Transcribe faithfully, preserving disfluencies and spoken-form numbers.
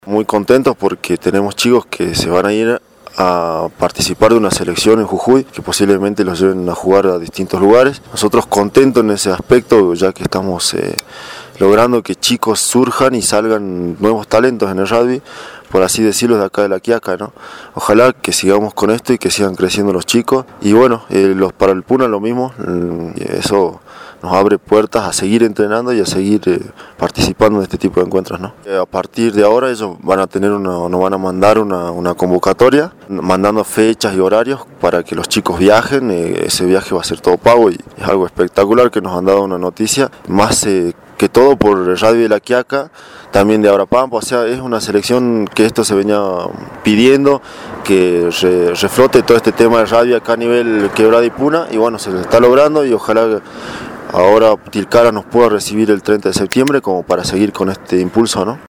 Muy contentos porque tenemos chicos que se van a ir a participar de una selección en Jujuy, que posiblemente los lleven a jugar a distintos lugares. Nosotros contentos en ese aspecto, ya que estamos eh, logrando que chicos surjan y salgan nuevos talentos en el rugby, por así decirlo, de acá de La Quiaca, ¿no? Ojalá que sigamos con esto y que sigan creciendo los chicos. Y bueno, eh, los, para el Puna lo mismo, eso nos abre puertas a seguir entrenando y a seguir eh, participando en este tipo de encuentros, ¿no? Eh, a partir de ahora ellos van a tener una, nos van a mandar una, una convocatoria, mandando fechas y horarios para que los chicos viajen. Eh, ese viaje va a ser todo pago y es algo espectacular que nos han dado una noticia, más eh, que todo por el rugby de La Quiaca, también de Abrapampa. O sea, es una selección que esto se venía pidiendo, que re, reflote todo este tema de rugby acá a nivel Quebrada y Puna, y bueno, se está logrando y ojalá ahora Tilcara nos pueda recibir el treinta de septiembre como para seguir con este impulso, ¿no?